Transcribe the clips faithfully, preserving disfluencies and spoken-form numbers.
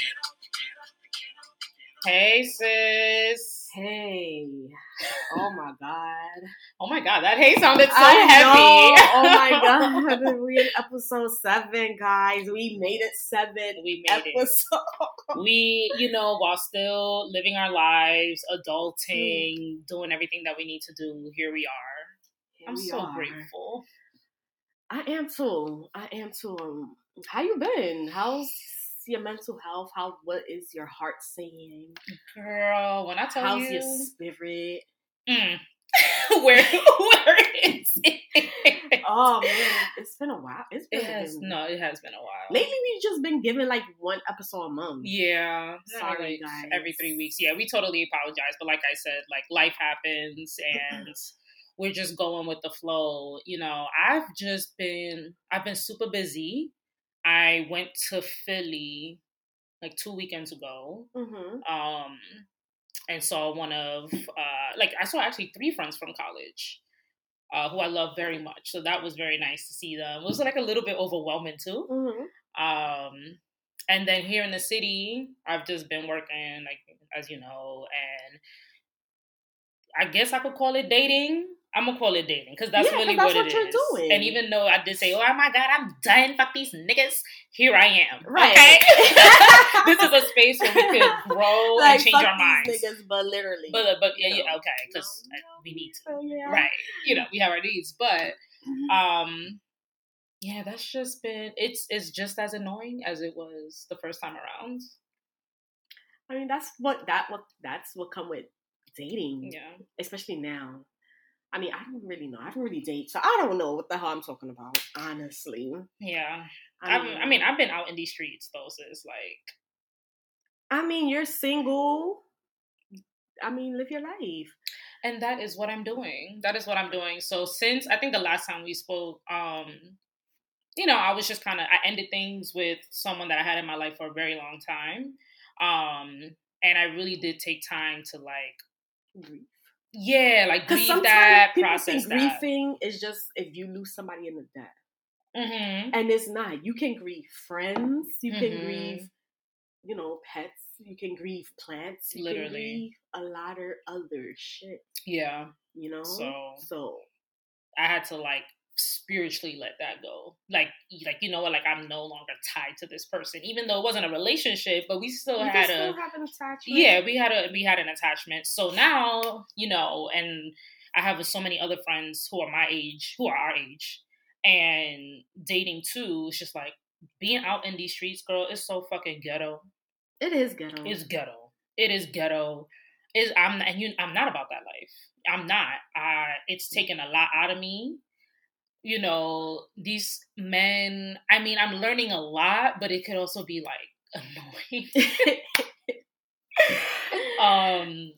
Hey, sis. Hey. Oh my God. Oh my God, that hey sounded so I heavy. know. Oh my God. We're in episode seven, guys. We made it seven. We made episodes. it. We, you know, while still living our lives, adulting, mm. doing everything that we need to do, here we are. Here I'm we so are. grateful. I am too. I am too. Um, how you been? How's your mental health? How what is your heart saying? Girl, when I tell How's you, your spirit? Mm. where where is it? Oh man, it's been a while. It's been it has been, no, it has been a while. Lately, we've just been given like one episode a month. Yeah, sorry like guys. Every three weeks. Yeah, we totally apologize, but like I said, like life happens, and we're just going with the flow. You know, I've just been, I've been super busy. I went to Philly like two weekends ago. Mm-hmm. Um, and saw one of, uh, like I saw actually three friends from college, uh, who I love very much. So that was very nice to see them. It was like a little bit overwhelming too. Mm-hmm. Um, and then here in the city, I've just been working, like, as you know, and I guess I could call it dating. I'm gonna call it dating because that's yeah, really that's what, what it you're is. Doing. And even though I did say, "Oh my God, I'm done. Fuck these niggas," here I am. Right. Okay, this is a space where we could grow like, and change fuck our minds. These niggas, but literally, but but yeah, no. yeah okay, because no, no, we need to, so, yeah. right? You know, we have our needs, but um, yeah, that's just been it's it's just as annoying as it was the first time around. I mean, that's what that what that's what come with dating. Yeah. Especially now. I mean, I don't really know. I don't really date, so I don't know what the hell I'm talking about, honestly. Yeah. I mean, I mean, I've been out in these streets, though, sis. Like, I mean, you're single. I mean, live your life. And that is what I'm doing. That is what I'm doing. So since, I think the last time we spoke, um, you know, I was just kind of, I ended things with someone that I had in my life for a very long time. Um, and I really did take time to, like, grieve. Yeah, like grieve that, people process think that. Grieving is just if you lose somebody in the death. Mm-hmm. And it's not. You can grieve friends. You mm-hmm. can grieve, you know, pets. You can grieve plants. You Literally. can grieve a lot of other shit. Yeah. You know? So, so I had to, like, spiritually let that go. Like, like you know what? Like, I'm no longer tied to this person, even though it wasn't a relationship, but we still you had still a have an attachment. Yeah, we had a we had an attachment. So now, you know, and I have so many other friends who are my age, who are our age, and dating too. It's just like being out in these streets, girl. It's so fucking ghetto. It is ghetto. It's ghetto. It is ghetto. Is I'm and you. I'm not about that life. I'm not. I. It's taken a lot out of me. You know, these men. I mean, I'm learning a lot, but it could also be like annoying. um.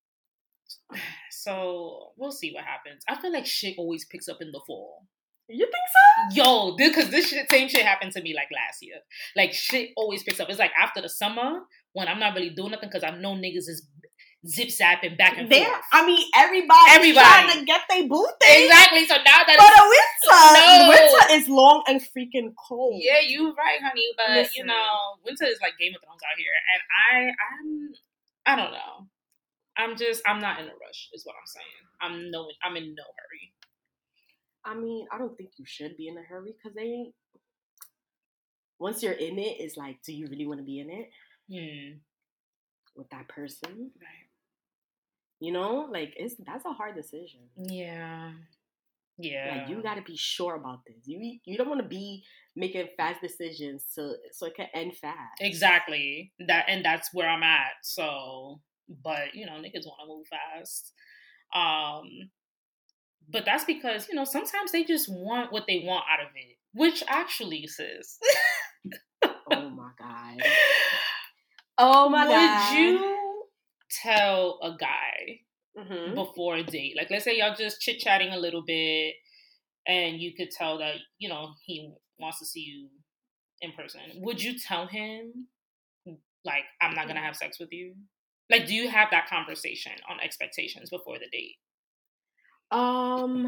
So we'll see what happens. I feel like shit always picks up in the fall. You think so? Yo, because this, this shit, same shit happened to me like last year. Like shit always picks up. It's like after the summer when I'm not really doing nothing because I know niggas is zip zapping back and They're, forth. I mean, everybody's Everybody. trying to get their boo thing. Exactly. So now that for the winter, no. the winter is long and freaking cold. Yeah, you right, honey. But Listen. you know, winter is like Game of Thrones out here, and I, I'm, I don't know. I'm just, I'm not in a rush, is what I'm saying. I'm no, I'm in no hurry. I mean, I don't think you should be in a hurry because they ain't. Once you're in it, it's like, do you really want to be in it? Hmm. With that person? Right. You know, like, it's that's a hard decision. Yeah. Yeah. Like, you got to be sure about this. You you don't want to be making fast decisions to so it can end fast. Exactly. That and that's where I'm at. So, but you know, niggas want to move fast. Um, but that's because you know sometimes they just want what they want out of it, which actually, sis. Oh my god. Oh my Would god. Would you tell a guy mm-hmm. before a date, like let's say y'all just chit chatting a little bit, and you could tell that you know he wants to see you in person? Would you tell him like I'm not gonna have sex with you? Like, do you have that conversation on expectations before the date? Um,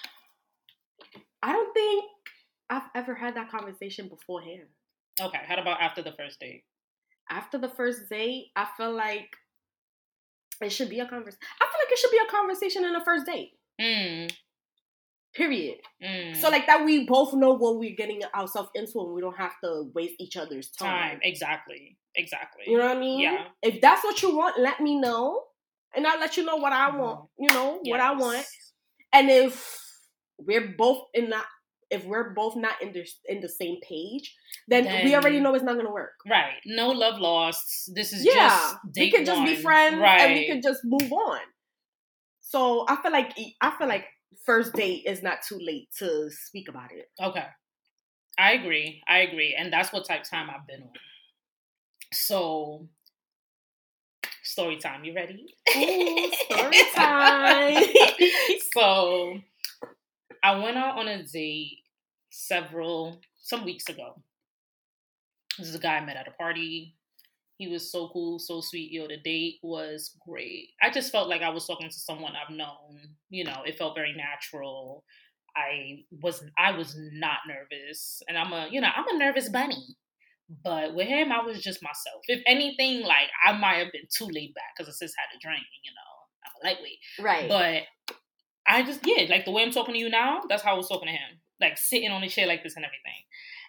I don't think I've ever had that conversation beforehand. Okay, how about after the first date? after the first date, I feel like it should be a conversation. I feel like it should be a conversation in the first date. Mm. Period. Mm. So like that we both know what we're getting ourselves into and we don't have to waste each other's time. Time. Exactly. Exactly. You know what I mean? Yeah. If that's what you want, let me know. And I'll let you know what I want. You know, yes. what I want. And if we're both in that, if we're both not in the, in the same page, then, then we already know it's not going to work. Right. No love lost. This is yeah, just date we could just one. be friends right. and we could just move on. So I feel like, I feel like first date is not too late to speak about it. Okay. I agree. I agree. And that's what type of time I've been on. So, story time. You ready? Ooh, story time. So, I went out on a date several, some weeks ago. This is a guy I met at a party. He was so cool, so sweet. Yo, the date was great. I just felt like I was talking to someone I've known. You know, it felt very natural. I was I was not nervous. And I'm a, you know, I'm a nervous bunny. But with him, I was just myself. If anything, like, I might have been too laid back because I just had a drink, you know. I'm a lightweight. Right. But I just, yeah, like the way I'm talking to you now, that's how I was talking to him. Like sitting on a chair like this and everything.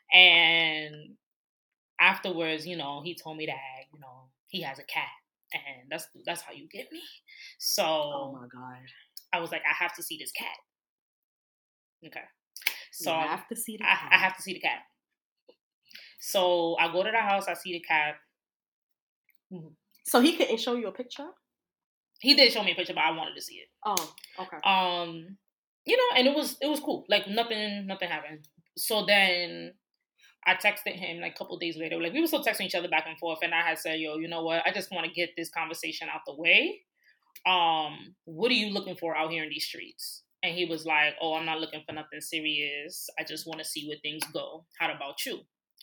And afterwards, you know, he told me that, you know, he has a cat. And that's that's how you get me. So, oh my God. I was like, I have to see this cat. Okay. So, you have to see the I, cat. I have to see the cat. So, I go to the house, I see the cat. So, he couldn't show you a picture? He did show me a picture, but I wanted to see it. Oh, okay. Um, you know, and it was it was cool. Like nothing, nothing happened. So then I texted him like a couple of days later. Like we were still texting each other back and forth, and I had said, "Yo, you know what? I just want to get this conversation out the way. Um, what are you looking for out here in these streets?" And he was like, "Oh, I'm not looking for nothing serious. I just want to see where things go. How about you?"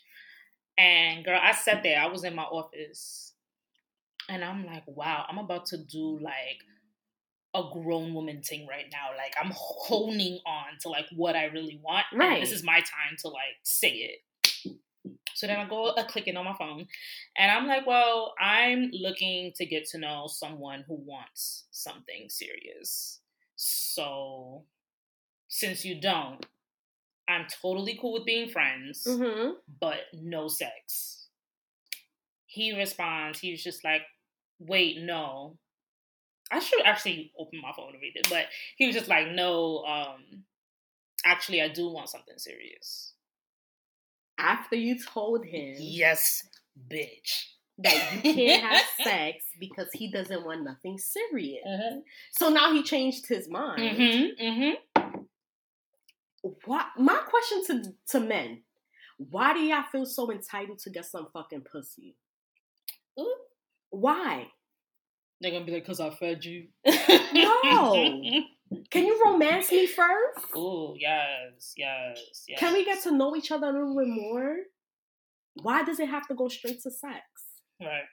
And girl, I sat there. I was in my office. And I'm like, wow, I'm about to do like a grown woman thing right now. Like I'm honing on to like what I really want. Right. And this is my time to like say it. So then I go uh, clicking on my phone and I'm like, well, I'm looking to get to know someone who wants something serious. So since you don't, I'm totally cool with being friends, mm-hmm. but no sex. He responds, he was just like, wait, no. I should actually open my phone to read it, but he was just like, no, um, actually, I do want something serious. After you told him, yes, bitch, that you can't have sex because he doesn't want nothing serious. Mm-hmm. So now he changed his mind. Mm-hmm. Mm-hmm. What? My question to to men: why do y'all feel so entitled to get some fucking pussy? Ooh. Why? They're gonna be like, "Cause I fed you." No. Can you romance me first? Oh yes, yes, yes. Can we get to know each other a little bit more? Why does it have to go straight to sex? Right.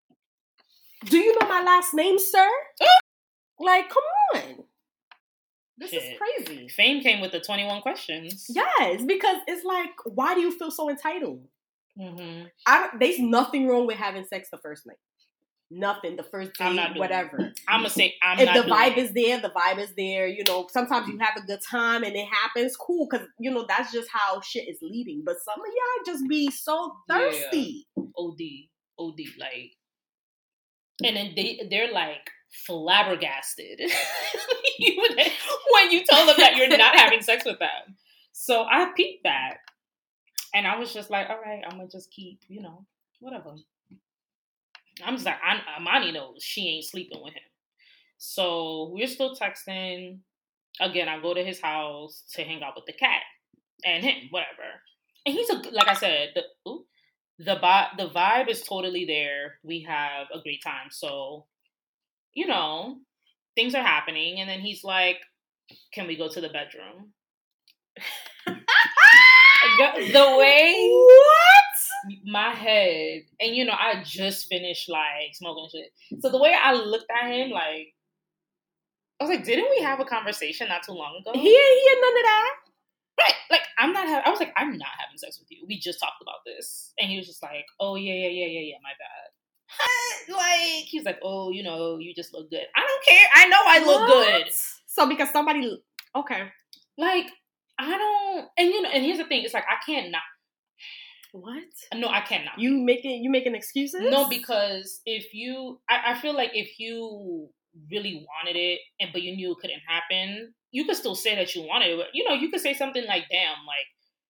Do you know my last name, sir? Like, come on. This Shit. is crazy. Fame came with the twenty-one questions. Yes, because it's like, why do you feel so entitled? Mm-hmm. I, there's nothing wrong with having sex the first night. Nothing. The first date, I'm not whatever. I'm gonna say I'm if not the vibe it. is there, the vibe is there. You know, sometimes you have a good time and it happens. Cool, because you know that's just how shit is leading. But some of y'all just be so thirsty. Yeah. O D, O D, like, and then they they're like flabbergasted when you tell them that you're not having sex with them. So I peeped that, and I was just like, all right, I'm gonna just keep, you know, whatever. I'm just like, I, Amani knows she ain't sleeping with him. So we're still texting. Again, I go to his house to hang out with the cat and him, whatever. And he's a, like I said, the ooh, the, the vibe is totally there. We have a great time. So, you know, things are happening. And then he's like, can we go to the bedroom? The way... What? My head, and you know, I just finished like smoking shit. So the way I looked at him, like, I was like, didn't we have a conversation not too long ago? He ain't hear none of that. Right. Like, I'm not having, I was like, I'm not having sex with you. We just talked about this. And he was just like, oh, yeah, yeah, yeah, yeah, yeah, my bad. Like, he's like, oh, you know, you just look good. I don't care. I know I look What? good. So because somebody, okay. Like, I don't, and you know, and here's the thing. It's like, I can't not. What? No, I cannot. You making, you making excuses? No, because if you, I, I feel like if you really wanted it, and but you knew it couldn't happen, you could still say that you wanted it. You know, you could say something like, damn, like,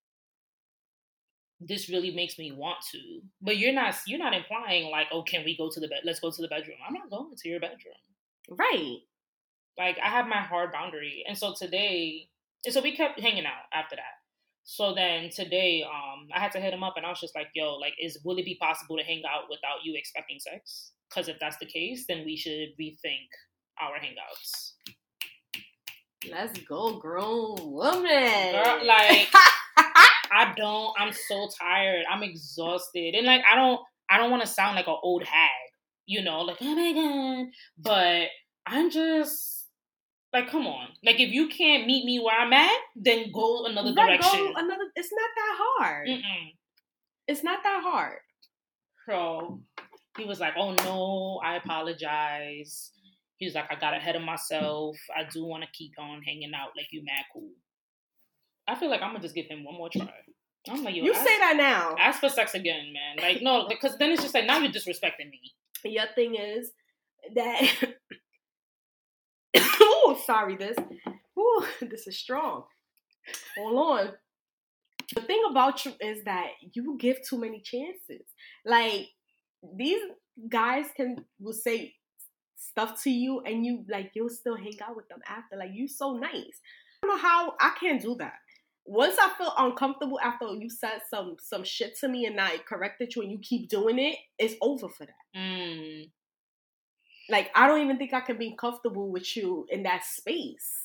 this really makes me want to. But you're not, you're not implying like, oh, can we go to the bed? Let's go to the bedroom. I'm not going to your bedroom. Right. Like, I have my hard boundary. And so today, and so we kept hanging out after that. So then today, um, I had to hit him up and I was just like, yo, like, is, will it be possible to hang out without you expecting sex? Because if that's the case, then we should rethink our hangouts. Let's go, grown woman. Girl, like, I don't, I'm so tired. I'm exhausted. And like, I don't, I don't want to sound like an old hag, you know, like, oh my God. But I'm just, like, come on. Like, if you can't meet me where I'm at, then go another right, direction. Go another, it's not that hard. Mm-mm. It's not that hard. So he was like, oh no, I apologize. He was like, I got ahead of myself. I do want to keep on hanging out. Like, you mad cool. I feel like I'm going to just give him one more try. I'm like, yo, you ask, say that now. Ask for sex again, man. Like, no, because then it's just like, now you're disrespecting me. Your thing is that... Oh, sorry, this. Ooh, this is strong. Hold on. The thing about you is that you give too many chances. Like, these guys can will say stuff to you and you, like, you'll still hang out with them after. Like, you so nice. I don't know how, I can't do that. Once I feel uncomfortable after you said some some shit to me and I corrected you and you keep doing it, it's over for that. Mm. Like, I don't even think I can be comfortable with you in that space.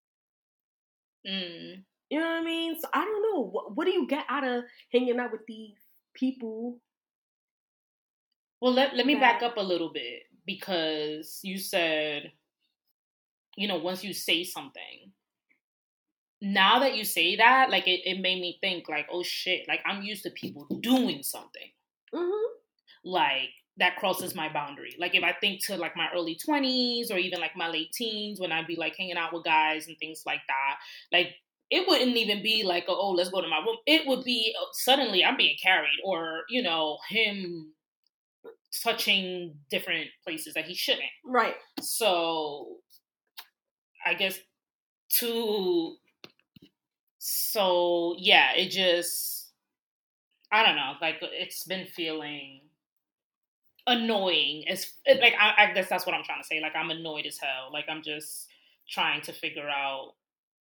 Mm. You know what I mean? So I don't know. What, what do you get out of hanging out with these people? Well, let, let me that... back up a little bit, because you said, you know, once you say something, now that you say that, like, it, it made me think, like, oh shit, like, I'm used to people doing something. Mm-hmm. Like, that crosses my boundary. Like, if I think to, like, my early twenties or even, like, my late teens when I'd be, like, hanging out with guys and things like that, like, it wouldn't even be like, oh, let's go to my room. It would be suddenly I'm being carried, or, you know, him touching different places that he shouldn't. Right. So, I guess to, so, yeah, it just, I don't know, like, it's been feeling annoying. As like, I, I guess that's what I'm trying to say. Like, I'm annoyed as hell. Like, I'm just trying to figure out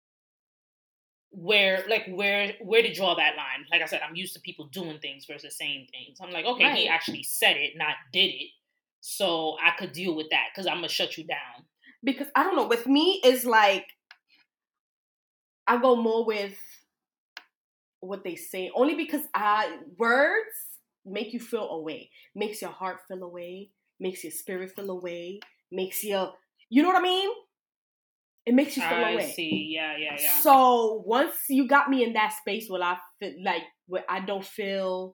where, like, where, where to draw that line. Like I said, I'm used to people doing things versus saying things. I'm like, okay, right. He actually said it, not did it. So I could deal with that because I'm going to shut you down. Because, I don't know, with me, it's like, I go more with what they say. Only because I, words make you feel away. Makes your heart feel away. Makes your spirit feel away. Makes your, you know what I mean? It makes you feel I away. I see. Yeah, yeah, yeah. So once you got me in that space where I feel like, where I don't feel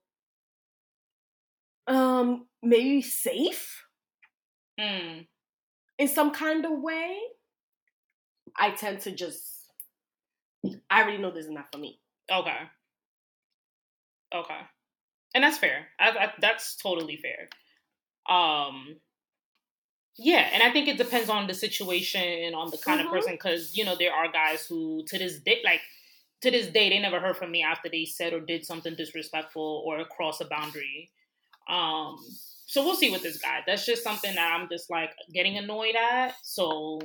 um maybe safe mm. in some kind of way, I tend to just, I already know this is not for me. Okay. Okay. And that's fair. I, I, that's totally fair. Um, yeah, and I think it depends on the situation and on the kind mm-hmm. of person, because, you know, there are guys who, to this day, like, to this day, they never heard from me after they said or did something disrespectful or cross a boundary. Um, so we'll see with this guy. That's just something that I'm just, like, getting annoyed at. So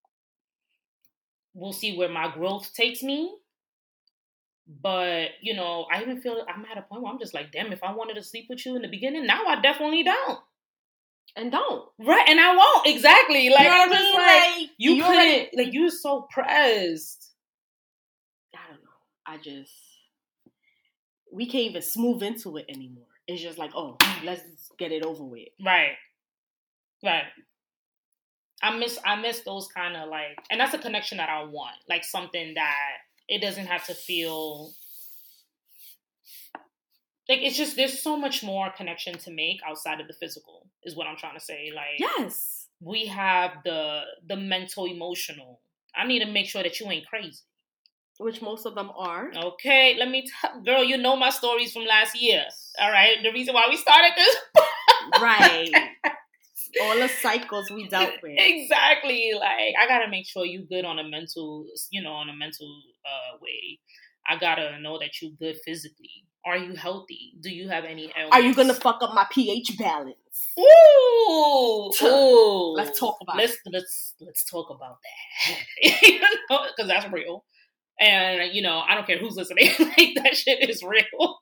we'll see where my growth takes me. But, you know, I even feel I'm at a point where I'm just like, damn, if I wanted to sleep with you in the beginning, now I definitely don't. And don't. Right, and I won't. Exactly. Like, you know what I mean? Like, like, you, you couldn't, already, like, you're so pressed. I don't know. I just, we can't even smooth into it anymore. It's just like, oh, let's get it over with. Right. Right. I miss, I miss those kind of, like, and that's a connection that I want. Like, something that it doesn't have to feel like it's just there's so much more connection to make outside of the physical is what I'm trying to say. Like yes, we have the the mental, emotional. I need to make sure that you ain't crazy. Which most of them are. Okay, let me tell girl, you know my stories from last year. All right. The reason why we started this right. All the cycles we dealt with. Exactly. Like I gotta make sure you good on a mental, you know, on a mental uh, way. I gotta know that you good physically. Are you healthy? Do you have any ailments? Are you gonna fuck up my pH balance? Ooh, ooh. Let's talk about let's, it. Let's let's talk about that. You know, because that's real. And you know, I don't care who's listening. Like that shit is real.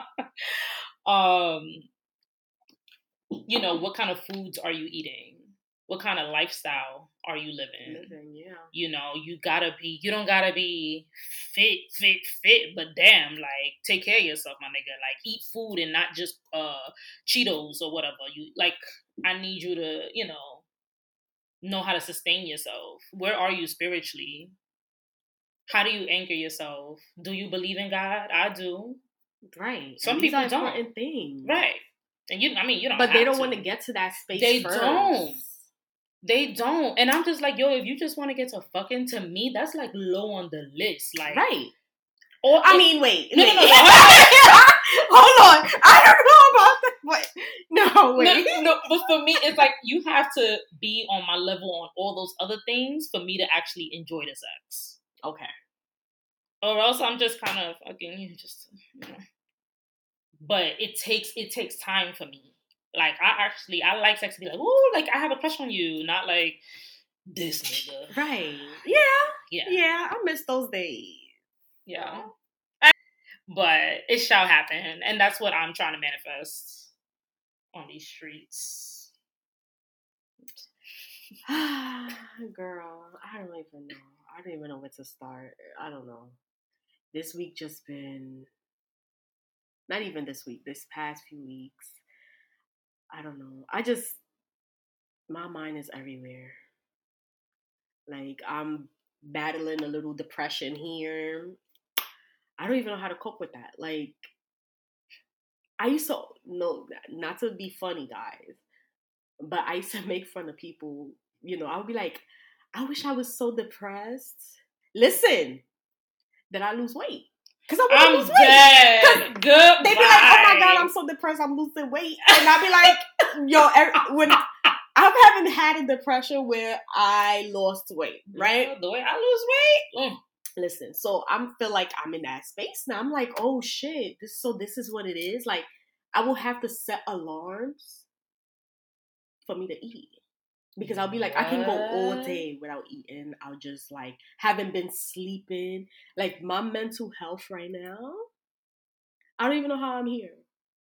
um, you know, what kind of foods are you eating? What kind of lifestyle are you living? Living, yeah. You know, you gotta be, you don't gotta be fit, fit, fit, but damn, like, take care of yourself, my nigga. Like, eat food and not just uh Cheetos or whatever. You, like, I need you to, you know, know how to sustain yourself. Where are you spiritually? How do you anchor yourself? Do you believe in God? I do. Right. Some and people these are don't. important things. Right. And you, I mean, you don't. But have they don't to. want to get to that space. They first. don't. They don't. And I'm just like, yo, if you just want to get to fucking, to me, that's like low on the list. Like, right. Or I if, mean, wait. No, wait. no, no, no. Hold on. I don't know about that. Wait. No, wait. No, no, but for me, it's like you have to be on my level on all those other things for me to actually enjoy the sex. Okay. Or else I'm just kind of fucking, you just, you know. But it takes, it takes time for me. Like, I actually, I like sex to be like, ooh, like, I have a crush on you. Not like, this nigga. Right. Yeah. Yeah. Yeah. I miss those days. Yeah. But it shall happen. And that's what I'm trying to manifest on these streets. Girl, I don't even know. I don't even know where to start. I don't know. This week just been, not even this week, this past few weeks. I don't know. I just, my mind is everywhere. Like, I'm battling a little depression here. I don't even know how to cope with that. Like, I used to, no, not to be funny, guys, but I used to make fun of people. You know, I would be like, I wish I was so depressed. Listen, that I lose weight. Because I want to lose dead. weight. Good. They be like, oh my God, I'm so depressed, I'm losing weight. And I'd be like, yo, every, when I haven't had a depression where I lost weight, right? Yeah, the way I lose weight. Mm. Listen, so I feel like I'm in that space now. I'm like, oh shit, this so this is what it is. Like, I will have to set alarms for me to eat. Because I'll be like, what? I can go all day without eating. I'll just like, haven't been sleeping. Like, my mental health right now, I don't even know how I'm here.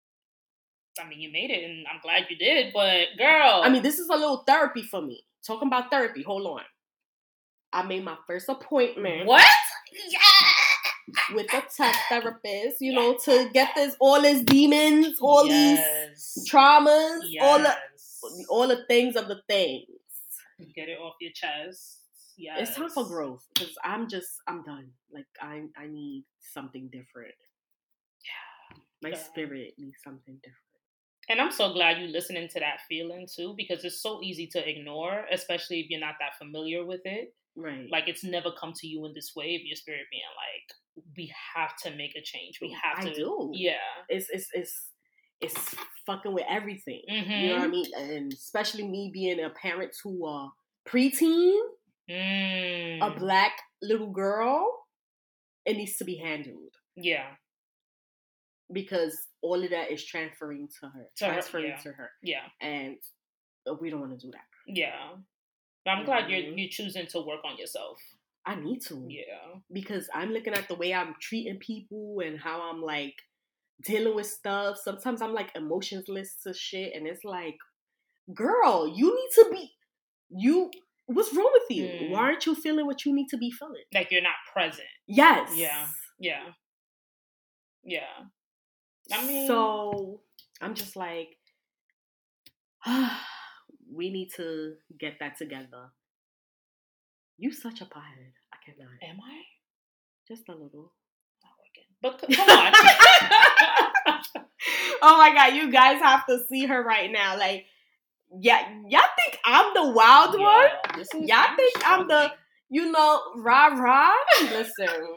I mean, you made it, and I'm glad you did, but girl. I mean, this is a little therapy for me. Talking about therapy, hold on. I made my first appointment. What? Yeah. With a test therapist, you know, to get this, all these demons, all yes. these traumas, yes. all the all the things of the things. Get it off your chest. Yes. It's time for growth because I'm just, I'm done. Like, I I need something different. Yeah. My yeah. spirit needs something different. And I'm so glad you're listening to that feeling too, because it's so easy to ignore, especially if you're not that familiar with it. Right. Like, it's never come to you in this way of your spirit being like, we have to make a change. We have to. I do. Yeah. It's, it's, it's, it's fucking with everything. Mm-hmm. You know what I mean? And especially me being a parent to a preteen, mm. a black little girl, it needs to be handled. Yeah. Because all of that is transferring to her. To transferring her, yeah. to her. Yeah. And we don't want to do that. Yeah. But I'm glad you're you're choosing to work on yourself. I need to. Yeah. Because I'm looking at the way I'm treating people and how I'm like dealing with stuff. Sometimes I'm like emotionless to shit. And it's like, girl, you need to be, you, what's wrong with you? Mm. Why aren't you feeling what you need to be feeling? Like you're not present. Yes. Yeah. Yeah. Yeah. I mean. So I'm just like, we need to get that together. You such a pothead. I cannot. Am I? Just a little. Not working. But c- come on. Oh my God, you guys have to see her right now. Like, yeah, y'all think I'm the wild Yeah, one? this is, Y'all think I'm the, you know, rah rah? Listen.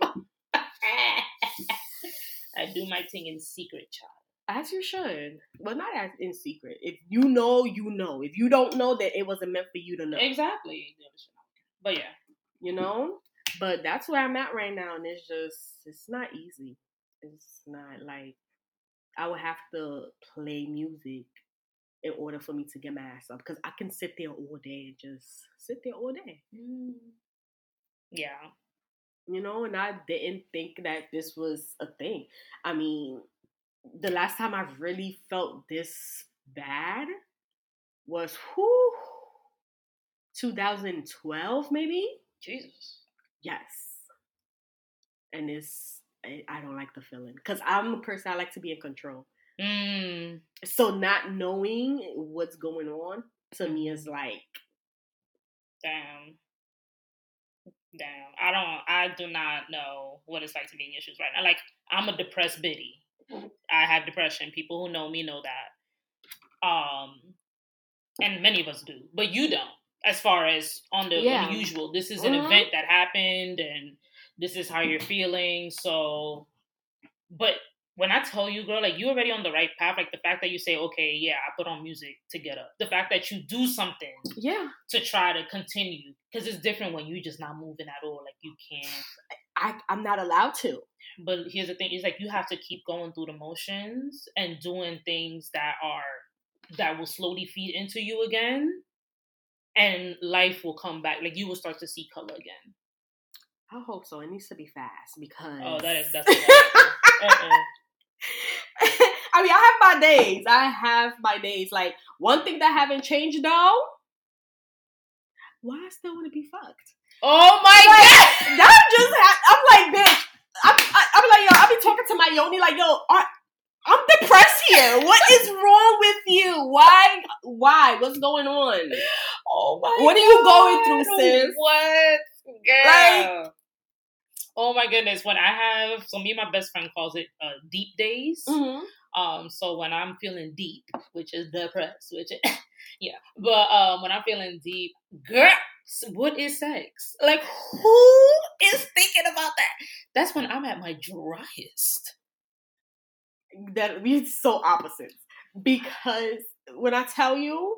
I do my thing in secret, child. As you should. Well, not as in secret. If you know, you know. If you don't know, that it wasn't meant for you to know. Exactly. But yeah. You know? But that's where I'm at right now. And it's just, it's not easy. It's not like, I would have to play music in order for me to get my ass up. Because I can sit there all day and just sit there all day. Mm. Yeah. You know, and I didn't think that this was a thing. I mean, the last time I really felt this bad was, whew, twenty twelve, maybe? Jesus. Yes. And it's, I, I don't like the feeling. Because I'm a person, I like to be in control. Mm. So not knowing what's going on to me is like, damn. Damn. I don't, I do not know what it's like to be in your shoes right now. Like, I'm a depressed biddy. I have depression. People who know me know that. Um, and many of us do. But you don't. As far as on the yeah. unusual. This is an Mm-hmm. event that happened and this is how you're feeling. So, but when I tell you, girl, like, you're already on the right path. Like, the fact that you say, okay, yeah, I put on music to get up. The fact that you do something yeah. to try to continue. Because it's different when you're just not moving at all. Like, you can't. I, I'm not allowed to. But here's the thing. It's like, you have to keep going through the motions and doing things that are, that will slowly feed into you again. And life will come back. Like, you will start to see color again. I hope so. It needs to be fast because... Oh, that is... That's uh-uh. I mean, I have my days. I have my days. Like, one thing that haven't changed, though, why I still want to be fucked? Oh, my like, God! That just... Ha- I'm like, bitch. I'm, I, I'm like, yo, I be talking to my yoni like, yo, I, I'm depressed here. What is wrong with you? Why? Why? What's going on? Oh, my What God. are you going through, sis? What? Girl. Like... Oh my goodness! When I have, so me and my best friend calls it uh, deep days. Mm-hmm. Um, so when I'm feeling deep, which is depressed, which is, yeah, but um, when I'm feeling deep, girl, what is sex? Like, who is thinking about that? That's when I'm at my driest. That we're so opposites because when I tell you,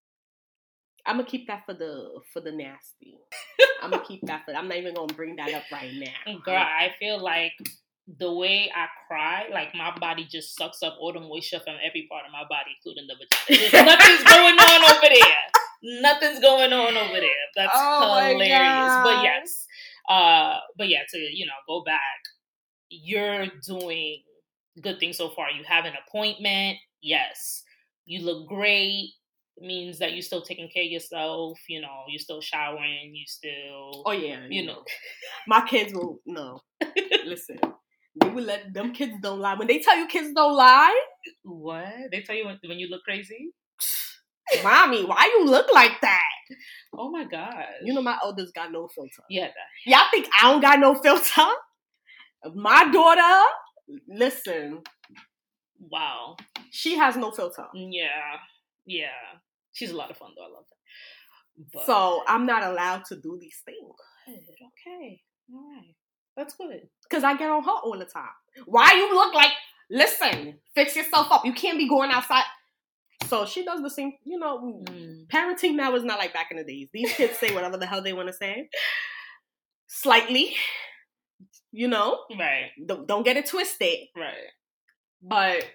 I'm gonna keep that for the for the nasty. I'm gonna keep that for. I'm not even gonna bring that up right now. Girl, I feel like the way I cry, like my body just sucks up all the moisture from every part of my body, including the vagina. There's nothing's going on over there. Nothing's going on over there. That's oh hilarious. But yes, uh, but yeah, to you know go back, you're doing good things so far. You have an appointment. Yes, you look great. It means that you're still taking care of yourself, you know, you're still showering, you still... Oh, yeah. You know. My kids will... No. Listen. They will let... Them kids don't lie. When they tell you kids don't lie... What? They tell you when, when you look crazy? Mommy, why you look like that? Oh, my God. You know my oldest got no filter. Yeah. That... Y'all think I don't got no filter? My daughter... Listen. Wow. She has no filter. Yeah. Yeah. She's a lot of fun, though. I love her. But... So, I'm not allowed to do these things. Good. Okay. All right. That's good. Because I get on her all the time. Why you look like... Listen, fix yourself up. You can't be going outside. So, she does the same... You know, mm. Parenting now is not like back in the days. These kids say whatever the hell they want to say. Slightly. You know? Right. Don't, don't get it twisted. Right. But...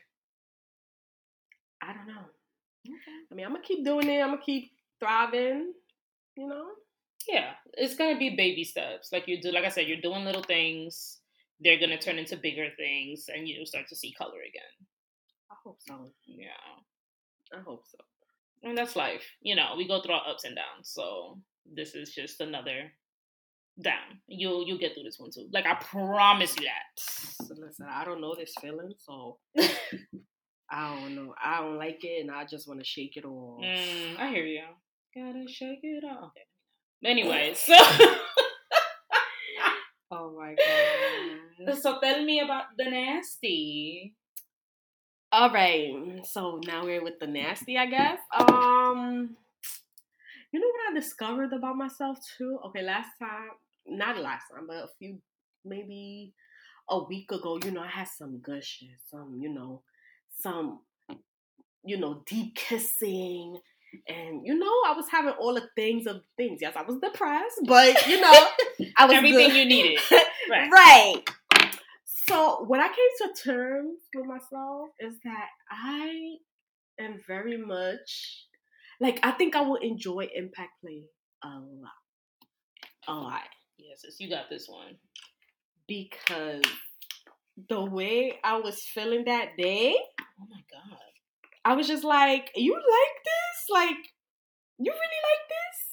I don't know. Okay. I mean, I'm going to keep doing it. I'm going to keep thriving, you know? Yeah. It's going to be baby steps. Like you do, like I said, you're doing little things. They're going to turn into bigger things and you'll start to see color again. I hope so. Yeah. I hope so. And that's life. You know, we go through our ups and downs. So this is just another down. You'll, you'll get through this one too. Like, I promise you that. So listen, I don't know this feeling, so... I don't know. I don't like it, and I just want to shake it off. Mm, I hear you. Gotta shake it off. Okay. Anyway, so. Oh Oh my god. So tell me about the nasty. All right. So now we're with the nasty, I guess. Um, you know what I discovered about myself too? Okay, last time, not last time, but a few, maybe a week ago, you know, I had some good shit. Some, you know, some, you know, deep kissing. And, you know, I was having all the things of things. Yes, I was depressed, but, you know, I was everything good. you needed. Right. Right. So what I came to terms with myself is that I am very much, like, I think I will enjoy impact play a lot. A lot. Yes, yes, you got this one. Because the way I was feeling that day. Oh my God. I was just like, you like this? Like, you really like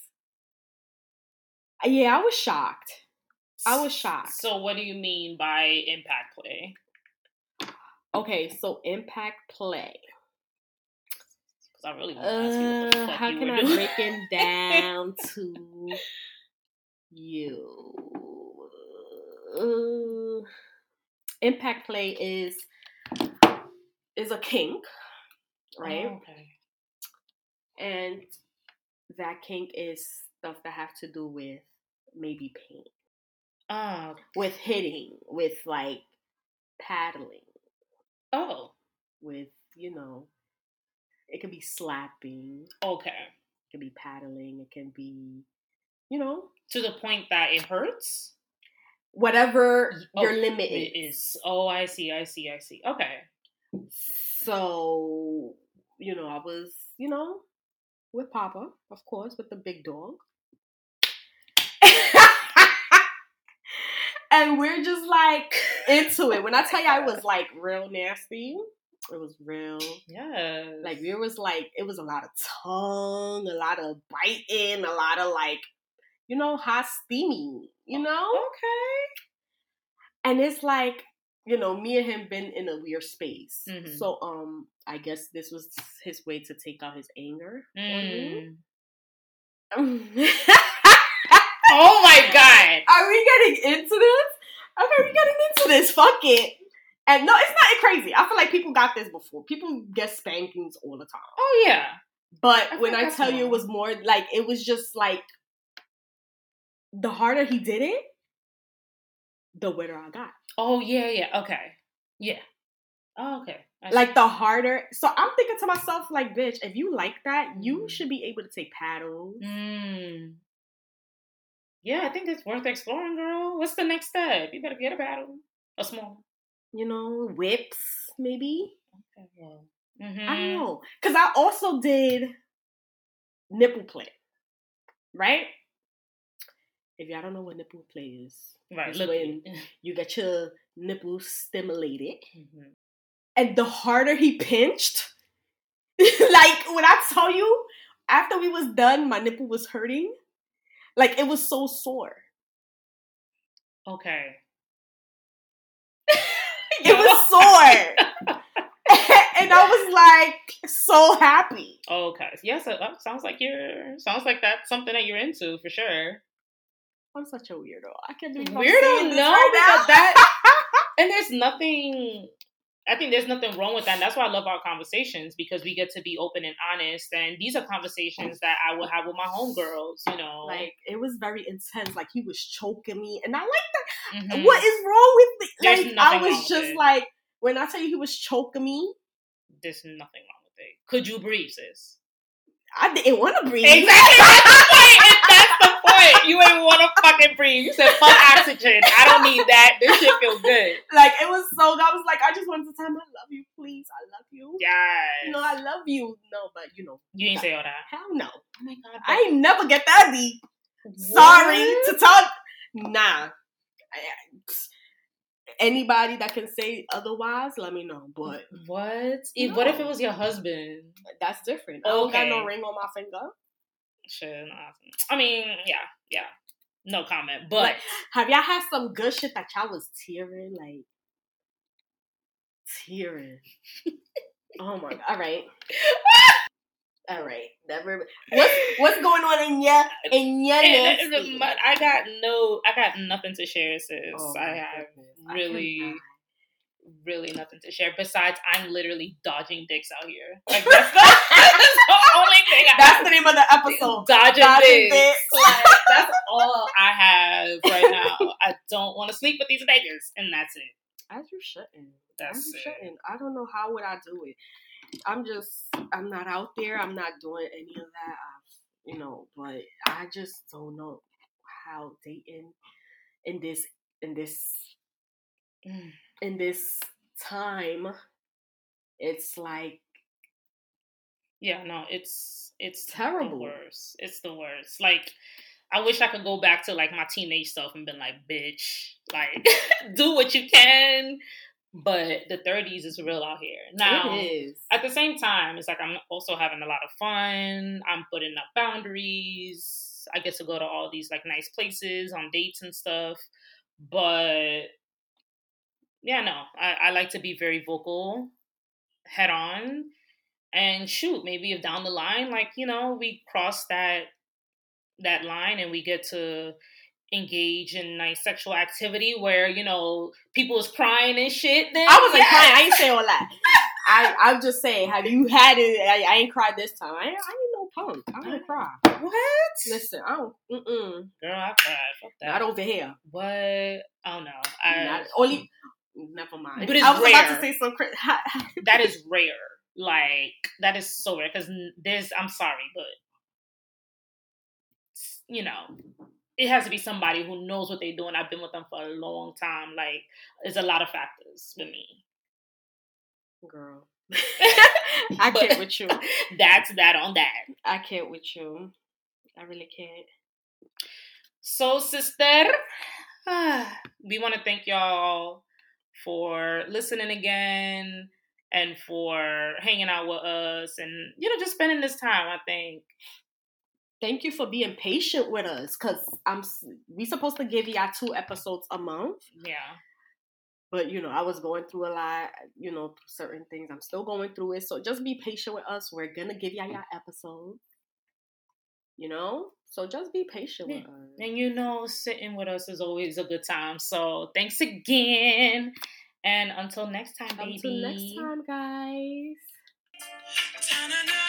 this? Yeah, I was shocked. I was shocked. So what do you mean by impact play? Okay, so impact play. Because I really want to ask you what the fuck uh, How you can were I doing. break it down to you? Uh, impact play is is a kink, right? Oh, okay. And that kink is stuff that have to do with maybe pain. Uh, with hitting, with like paddling. Oh. With, you know, it could be slapping. Okay. It can be paddling. It can be, you know. To the point that it hurts? Whatever oh, your limit is. is. Oh, I see, I see, I see. Okay. So, you know, I was, you know, with Papa, of course, with the big dog. And we're just like into it. When I tell you I was like real nasty, it was real. Yeah. Like there was like, it was a lot of tongue, a lot of biting, a lot of like, you know, hot steamy, you know? Okay. And it's like, you know, me and him been in a weird space. Mm-hmm. So um, I guess this was his way to take out his anger mm. on me. Oh my God. Are we getting into this? Okay, we're getting into this. Fuck it. And no, it's not crazy. I feel like people got this before. People get spankings all the time. Oh, yeah. But I when I tell normal. you it was more like, it was just like, the harder he did it, the wetter I got. Oh, yeah, yeah. Okay. Yeah. Oh, okay. Like the harder. So I'm thinking to myself, like, bitch, if you like that, you mm. should be able to take paddles. Mm. Yeah, I think it's worth exploring, girl. What's the next step? You better get a paddle. A small. You know, whips, maybe. Okay, well. Mm-hmm. I don't know. Because I also did nipple play. Right? If y'all don't know what nipple play is, right, it's look, when you get your nipples stimulated. Mm-hmm. And the harder he pinched, like when I tell you, after we was done, my nipple was hurting. Like it was so sore. Okay. It was sore. And I was like so happy. Okay. Yes, that sounds like you're sounds like that's something that you're into for sure. I'm such a weirdo. I can't believe I'm weirdo. saying this No, right now. because that and there's nothing. I think there's nothing wrong with that. And that's why I love our conversations, because we get to be open and honest. And these are conversations that I will have with my homegirls, you know. Like, it was very intense. Like, he was choking me. And I like that. Mm-hmm. What is wrong with me? There's like, nothing I was wrong with just it. like, when I tell you he was choking me. There's nothing wrong with it. Could you breathe, sis? I didn't want to breathe. Exactly. That's the point. That's the point. You ain't want to fucking breathe. You said, fuck oxygen. I don't need that. This shit feels good. Like, it was so, I was like, I just wanted to tell him, I love you, please. I love you. Yes. You know, I love you. No, but, you know. You ain't say all that. Hell no. Oh my God. I ain't never get that deep. What? Sorry to tell. Nah. Anybody that can say otherwise, let me know. But what? If, no. What if it was your husband? That's different. Okay. I don't got no ring on my finger. Shit, I mean, yeah, yeah. No comment. But like, have y'all had some good shit that y'all was tearing? Like, tearing. Oh my God. All right. All right. Never. What's what's going on in your in your And, nasty? and, but I got no, I got nothing to share, sis. Oh, I my have goodness. I really, cannot. really nothing to share. Besides, I'm literally dodging dicks out here. Like that's the, that's the only thing. I That's the name of the episode. Dodging, Dodging dicks. dicks. Like that's all I have right now. I don't want to sleep with these niggas, and that's it. As you shouldn't. That's As you it. shouldn't. I don't know how would I do it. I'm just, I'm not out there. I'm not doing any of that. I've, you know, but I just don't know how dating in this, in this, Mm. in this time, it's like, Yeah, no, it's it's terrible. the worst. It's the worst. Like, I wish I could go back to like my teenage self and been like, bitch, like, do what you can. But the thirties is real out here. Now, it is. at the same time, it's like I'm also having a lot of fun. I'm putting up boundaries. I get to go to all these like nice places on dates and stuff. But yeah, no, I, I like to be very vocal, head on. And shoot, maybe if down the line, like, you know, we cross that that line and we get to engage in nice sexual activity where, you know, people is crying and shit, then I wasn't yes. crying. I ain't saying all that. I, I'm just saying, have you had it? I, I ain't cried this time. I, I ain't no punk. I don't cry. What? Listen, I don't. Mm-mm. Girl, I cried. Fuck that. Not over here. What? I don't know. I, Not, only. Never mind. But it's I was rare. about to say some. That is rare. Like, that is so rare. Because there's, I'm sorry, but, you know, it has to be somebody who knows what they're doing. I've been with them for a long time. Like, there's a lot of factors with me. Girl. I can't with you. That's that on that. I can't with you. I really can't. So, sister, we want to thank y'all for listening again and for hanging out with us and, you know, just spending this time, I think. Thank you for being patient with us, because I'm we supposed to give y'all two episodes a month. Yeah. But, you know, I was going through a lot, you know, through certain things. I'm still going through it. So just be patient with us. We're going to give y'all y'all episodes. You know? So just be patient yeah. with us. And, you know, sitting with us is always a good time. So thanks again. And until next time, baby. Until next time, guys.